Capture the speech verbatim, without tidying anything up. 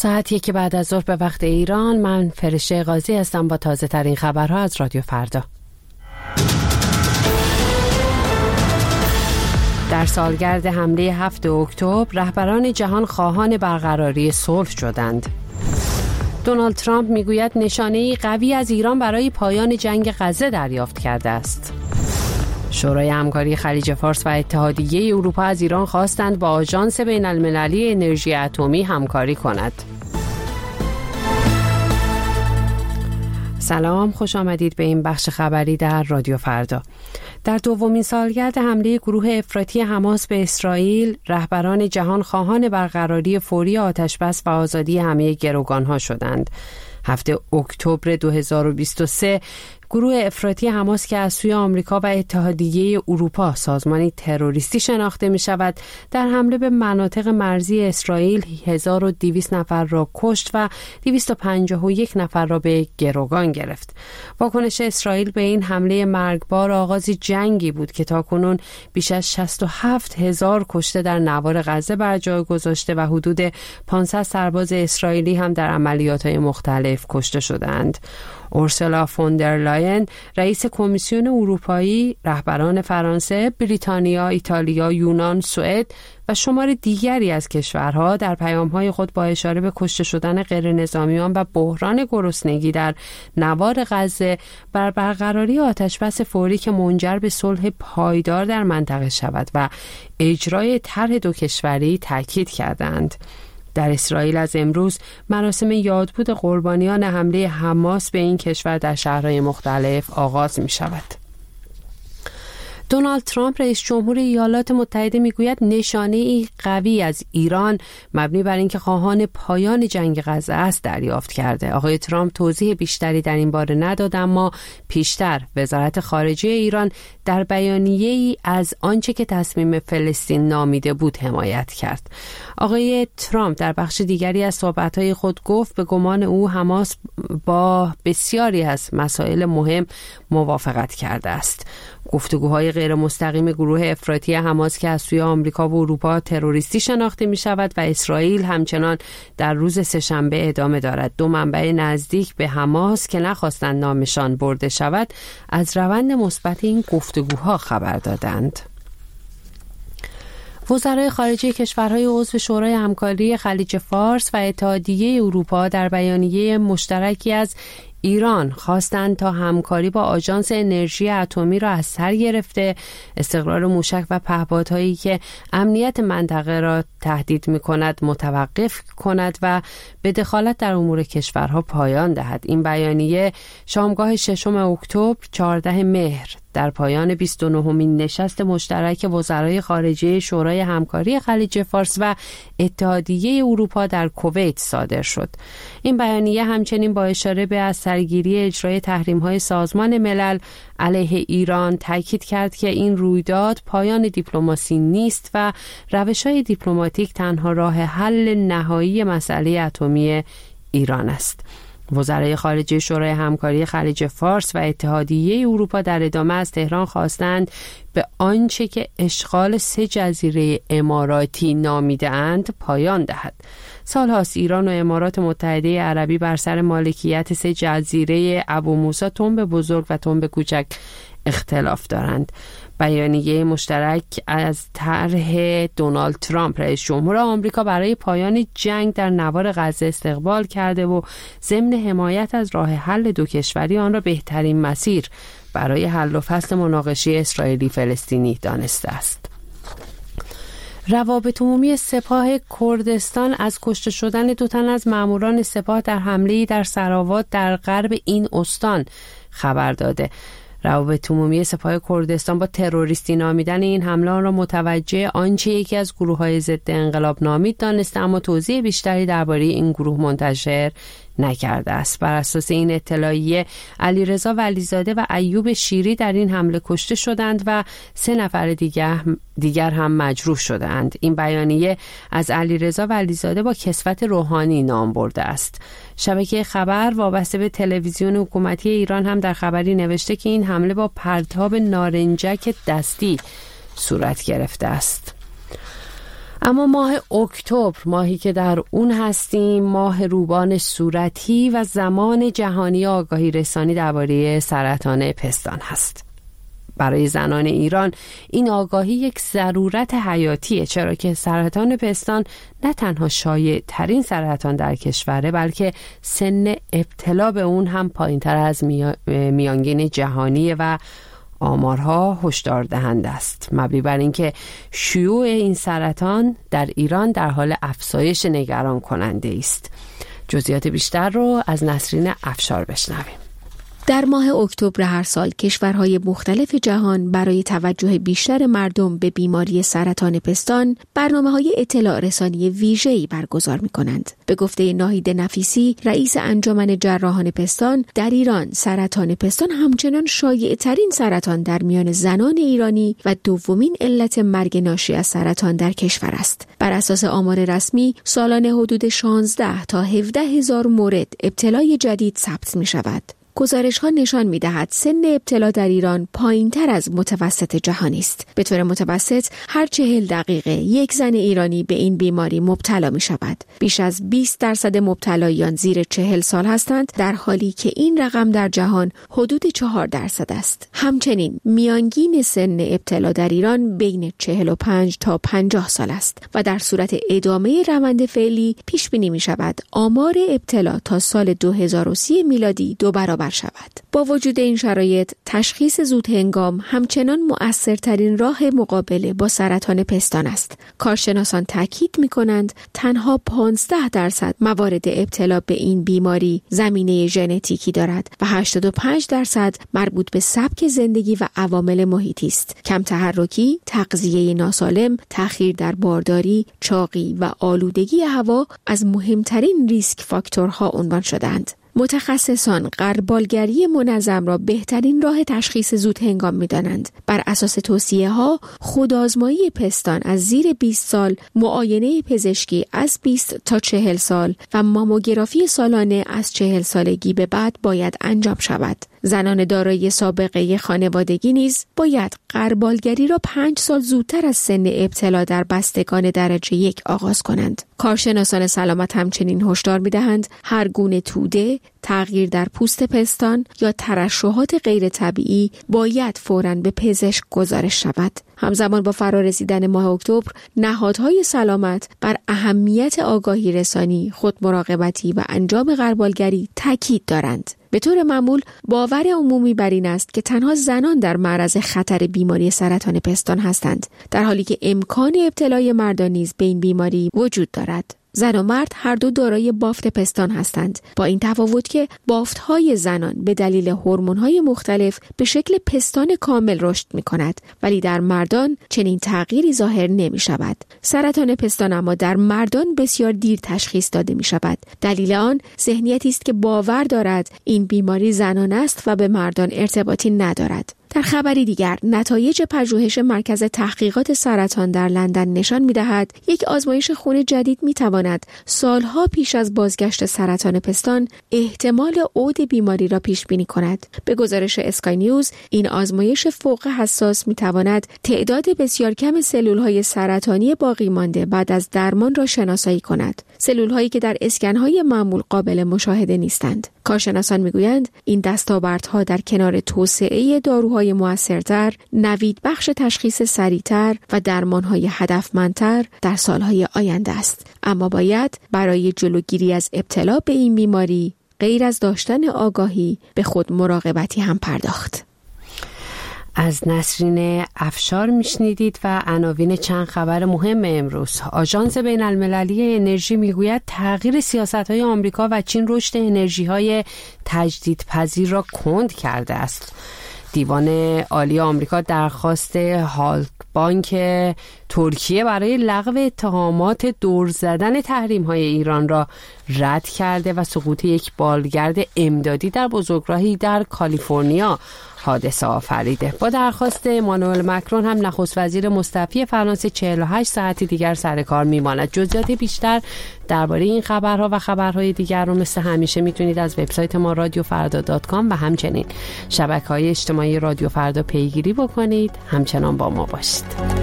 ساعت یک بعد از ظهر به وقت ایران. من فرشته قاضی هستم با تازه ترین خبرها از رادیو فردا. در سالگرد حمله هفتم اکتبر رهبران جهان خواهان برقراری صلح شدند. دونالد ترامپ میگوید نشانه‌ای قوی از ایران برای پایان جنگ غزه دریافت کرده است. شورای همکاری خلیج فارس و اتحادیه اروپا از ایران خواستند با آژانس بین المللی انرژی اتمی همکاری کند. سلام، خوش آمدید به این بخش خبری در رادیو فردا. در دومین سالگرد حمله گروه افراطی حماس به اسرائیل، رهبران جهان خواهان برقراری فوری آتشبس و آزادی همه گروگانها شدند. هفتم اکتبر دو هزار و بیست و سه گروه افراطی حماس که از سوی آمریکا و اتحادیه اروپا سازمانی تروریستی شناخته می شود، در حمله به مناطق مرزی اسرائیل هزار و دویست نفر را کشت و دویست و پنجاه و یک نفر را به گروگان گرفت. واکنش اسرائیل به این حمله مرگبار آغاز جنگی بود که تاکنون بیش از شصت و هفت هزار کشته در نوار غزه بر جای گذاشته و حدود پانصد سرباز اسرائیلی هم در عملیات‌های مختلف کشته شدند. اورسولا فون در لاین، رئیس کمیسیون اروپایی، رهبران فرانسه، بریتانیا، ایتالیا، یونان، سوئد و شمار دیگری از کشورها در پیام‌های خود با اشاره به کشته شدن غیرنظامیان و بحران گرسنگی در نوار غزه بر برقراری آتشبس فوری که منجر به صلح پایدار در منطقه شود و اجرای طرح دو کشوری تاکید کردند. در اسرائیل از امروز مراسم یادبود قربانیان حمله حماس به این کشور در شهرهای مختلف آغاز می شود. دونالد ترامپ رئیس جمهور ایالات متحده میگوید نشانه‌ای قوی از ایران مبنی بر اینکه خواهان پایان جنگ غزه است دریافت کرده. آقای ترامپ توضیح بیشتری در این باره نداد، اما پیشتر وزارت خارجه ایران در بیانیه‌ای از آنچه که تصمیم فلسطین نامیده بود حمایت کرد. آقای ترامپ در بخش دیگری از صحبت‌های خود گفت به گمان او حماس با بسیاری از مسائل مهم موافقت کرده است. گفتگوهای غیر مستقیم گروه افراطی حماس که از سوی آمریکا و اروپا تروریستی شناخته می شود و اسرائیل همچنان در روز سه‌شنبه ادامه دارد. دو منبع نزدیک به حماس که نخواستند نامشان برده شود از روند مثبت این گفتگوها خبر دادند. وزرای خارجه کشورهای عضو شورای همکاری خلیج فارس و اتحادیه اروپا در بیانیه مشترکی از ایران خواستند تا همکاری با آژانس انرژی اتمی را از سر گرفته، استقرار موشک و پهپادهایی که امنیت منطقه را تهدید می‌کند متوقف کند و به دخالت در امور کشورها پایان دهد. این بیانیه شامگاه ششم اکتبر چهاردهم مهر در پایان بیست و نهمین نشست مشترک وزرای خارجه شورای همکاری خلیج فارس و اتحادیه اروپا در کویت صادر شد. این بیانیه همچنین با اشاره به از سرگیری اجرای تحریم‌های سازمان ملل علیه ایران تاکید کرد که این رویداد پایان دیپلماسی نیست و روش‌های دیپلماتیک تنها راه حل نهایی مسئله اتمی ایران است. وزرای خارجه شورای همکاری خلیج فارس و اتحادیه اروپا در ادامه از تهران خواستند به آنچه که اشغال سه جزیره اماراتی نامیده‌اند پایان دهد. سالهاست ایران و امارات متحده عربی بر سر مالکیت سه جزیره ابو موسی تنب بزرگ و تنب کوچک اختلاف دارند. بیانیه مشترک از طرح دونالد ترامپ رئیس جمهور آمریکا برای پایان جنگ در نوار غزه استقبال کرده و ضمن حمایت از راه حل دو کشوری آن را بهترین مسیر برای حل و فصل مناقشه اسرائیلی فلسطینی دانسته است. روابط عمومی سپاه کردستان از کشته شدن دو تن از ماموران سپاه در حمله‌ای در سراوات در غرب این استان خبر داده. روابط عمومی سپاه کردستان با تروریستی نامیدن این حمله را متوجه آنچه یکی از گروه‌های ضد انقلاب نامید دانسته، اما توضیح بیشتری درباره این گروه منتشر نکرده است. بر اساس این اطلاعیه علیرضا ولیزاده و ایوب شیری در این حمله کشته شدند و سه نفر دیگر دیگر هم مجروح شدند. این بیانیه از علیرضا ولیزاده با کسوت روحانی نام برده است. شبکه خبر وابسته به تلویزیون حکومتی ایران هم در خبری نوشته که این حمله با پرتاب نارنجک دستی صورت گرفته است. اما ماه اکتبر، ماهی که در اون هستیم، ماه روبان صورتی و زمان جهانی آگاهی رسانی درباره سرطان پستان هست. برای زنان ایران این آگاهی یک ضرورت حیاتیه، چرا که سرطان پستان نه تنها شایع ترین سرطان در کشوره، بلکه سن ابتلا به اون هم پایین‌تر از میانگین جهانیه و آمارها هشدار دهنده است، مبنی بر اینکه شیوع این سرطان در ایران در حال افزایش نگران کننده است. جزئیات بیشتر رو از نسرین افشار بشنویم. در ماه اکتبر هر سال کشورهای مختلف جهان برای توجه بیشتر مردم به بیماری سرطان پستان برنامه‌های اطلاع رسانی ویژه‌ای برگزار می‌کنند. به گفته ناهید نفیسی، رئیس انجمن جراحان پستان، در ایران سرطان پستان همچنان شایع‌ترین سرطان در میان زنان ایرانی و دومین علت مرگ ناشی از سرطان در کشور است. بر اساس آمار رسمی، سالانه حدود شانزده تا هفده هزار مورد ابتلای جدید ثبت می‌شود. گزارش‌ها نشان می‌دهد سن ابتلا در ایران پایین‌تر از متوسط جهانی است. به طور متوسط هر چهل دقیقه یک زن ایرانی به این بیماری مبتلا می‌شود. بیش از بیست درصد مبتلایان زیر چهل سال هستند، در حالی که این رقم در جهان حدود چهار درصد است. همچنین میانگین سن ابتلا در ایران بین چهل و پنج تا پنجاه سال است و در صورت ادامه روند فعلی پیش بینی می‌شود آمار ابتلا تا سال دو هزار و سی میلادی دو برابر شود. با وجود این شرایط، تشخیص زود هنگام همچنان مؤثرترین راه مقابله با سرطان پستان است. کارشناسان تاکید می‌کنند تنها پانزده درصد موارد ابتلا به این بیماری زمینه ژنتیکی دارد و هشتاد و پنج درصد مربوط به سبک زندگی و عوامل محیطی است. کم تحرکی، تغذیه ناسالم، تأخیر در بارداری، چاقی و آلودگی هوا از مهمترین ریسک فاکتورها عنوان شدند. متخصصان غربالگری منظم را بهترین راه تشخیص زود هنگام می‌دانند. بر اساس توصیه‌ها، خودآزمایی پستان از زیر بیست سال، معاینه پزشکی از بیست تا چهل سال و ماموگرافی سالانه از چهل سالگی به بعد باید انجام شود. زنان دارای سابقه خانوادگی نیز باید غربالگری را پنج سال زودتر از سن ابتلا در بستگان درجه یک آغاز کنند. کارشناسان سلامت همچنین هشدار می‌دهند هر گونه توده، تغییر در پوست پستان یا ترشحات غیر طبیعی باید فوراً به پزشک گزارش شود. همزمان با فرارسیدن ماه اکتبر، نهادهای سلامت بر اهمیت آگاهی رسانی، خودمراقبتی و انجام غربالگری تاکید دارند. به طور معمول باور عمومی بر این است که تنها زنان در معرض خطر بیماری سرطان پستان هستند، در حالی که امکان ابتلای مردان نیز به این بیماری وجود دارد. زن و مرد هر دو دارای بافت پستان هستند، با این تفاوت که بافت‌های زنان به دلیل هورمون‌های مختلف به شکل پستان کامل رشد می‌کند، ولی در مردان چنین تغییری ظاهر نمی‌شود. سرطان پستان اما در مردان بسیار دیر تشخیص داده می‌شود. دلیل آن ذهنیتی است که باور دارد این بیماری زنانه است و به مردان ارتباطی ندارد. در خبری دیگر، نتایج پژوهش مرکز تحقیقات سرطان در لندن نشان می‌دهد یک آزمایش خون جدید می‌تواند سالها پیش از بازگشت سرطان پستان احتمال عود بیماری را پیش بینی کند. به گزارش اسکای نیوز، این آزمایش فوق حساس می‌تواند تعداد بسیار کم سلول‌های سرطانی باقی مانده بعد از درمان را شناسایی کند. سلول‌هایی که در اسکن‌های معمول قابل مشاهده نیستند. کارشناسان می‌گویند این دستاوردها در کنار توسعه داروهای مؤثرتر، نوید بخش تشخیص سریعتر و درمانهای هدفمندتر در سالهای آینده است. اما باید برای جلوگیری از ابتلا به این بیماری غیر از داشتن آگاهی به خود مراقبتی هم پرداخت. از نسرین افشار میشنیدید و عناوین چند خبر مهم امروز. آژانس بین المللی انرژی میگوید تغییر سیاست‌های آمریکا و چین رشد انرژی‌های تجدیدپذیر را کند کرده است. دیوان عالی آمریکا درخواست هالک بانک ترکیه برای لغو اتهامات دور زدن تحریم‌های ایران را رد کرده و سقوط یک بالگرد امدادی در بزرگراهی در کالیفرنیا حادثه آفریده. با درخواست امانوئل مکرون هم نخست وزیر مستعفی فرانسه چهل و هشت ساعتی دیگر سر کار میماند. جزئیات بیشتر درباره این خبرها و خبرهای دیگر رو مثل همیشه میتونید از وبسایت ما رادیو فردا دات کام و همچنین شبکه‌های اجتماعی رادیو فردا پیگیری بکنید. همچنان با ما باشید.